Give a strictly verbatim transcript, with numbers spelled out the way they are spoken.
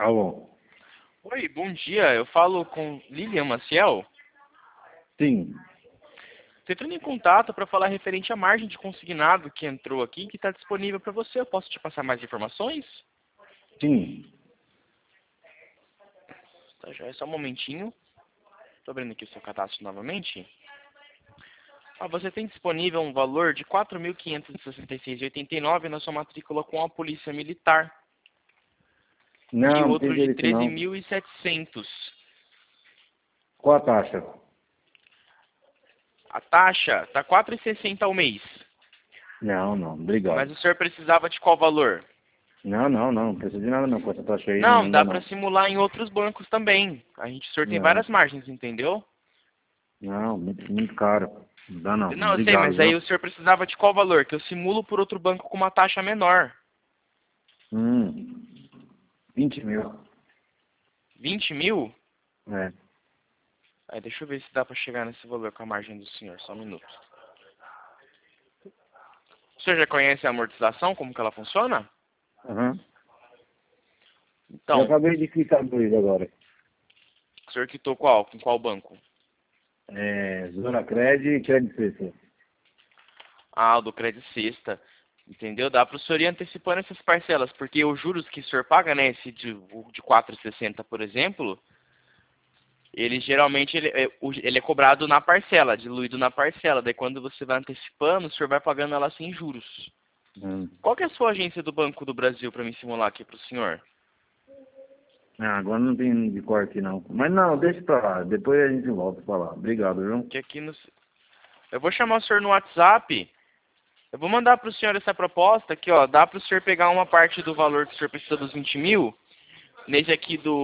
Alô? Oi, bom dia. Eu falo com Lilian Maciel. Sim, Estou entrando em contato para falar referente à margem de consignado que entrou aqui, que está disponível para você. Eu posso te passar mais informações? sim. Tá, já é só um momentinho. Estou abrindo aqui o seu cadastro novamente. Ah, você tem disponível um valor de quatro mil quinhentos e sessenta e seis reais e oitenta e nove centavos na sua matrícula com a Polícia Militar e Não, não tem outro de direito treze não. mil e setecentos. Qual a taxa? A taxa está quatro reais e sessenta centavos ao mês. Não, não, Mas obrigado. o senhor precisava de qual valor? Não, não, não, não precisa de nada não. Com essa taxa aí Não, não dá dá para não. simular em outros bancos também. A gente, o senhor tem Não, várias margens, entendeu? não, muito, muito caro. Não dá não. Não, eu sei, Obrigado, mas aí viu? o senhor precisava de qual valor? Que eu simulo por outro banco com uma taxa menor. Hum, vinte mil. vinte mil? É. Aí, deixa eu ver se dá para chegar nesse valor com a margem do senhor. Só um minuto. O senhor já conhece a amortização, como que ela funciona? Uhum. Eu Então, acabei de quitar dois agora. o senhor quitou qual? Com qual banco? É, Zona Cred e Credit Suisse. Ah, o do Credit Sexta. Entendeu? Dá para o senhor ir antecipando essas parcelas, porque os juros que o senhor paga, né, esse de, o de quatro reais e sessenta centavos, por exemplo, ele geralmente ele é, o- ele é cobrado na parcela, diluído na parcela. Daí quando você vai antecipando, o senhor vai pagando ela sem juros. Hum. Qual que é a sua agência do Banco do Brasil para me simular aqui para o senhor? Ah, agora não tem de corte não. Mas não, deixa pra lá. Depois a gente volta a falar. Obrigado, viu? Que aqui no... Eu vou chamar o senhor no WhatsApp. Eu vou mandar para o senhor essa proposta aqui, ó. Dá para o senhor pegar uma parte do valor que o senhor precisa dos vinte mil. Nesse aqui do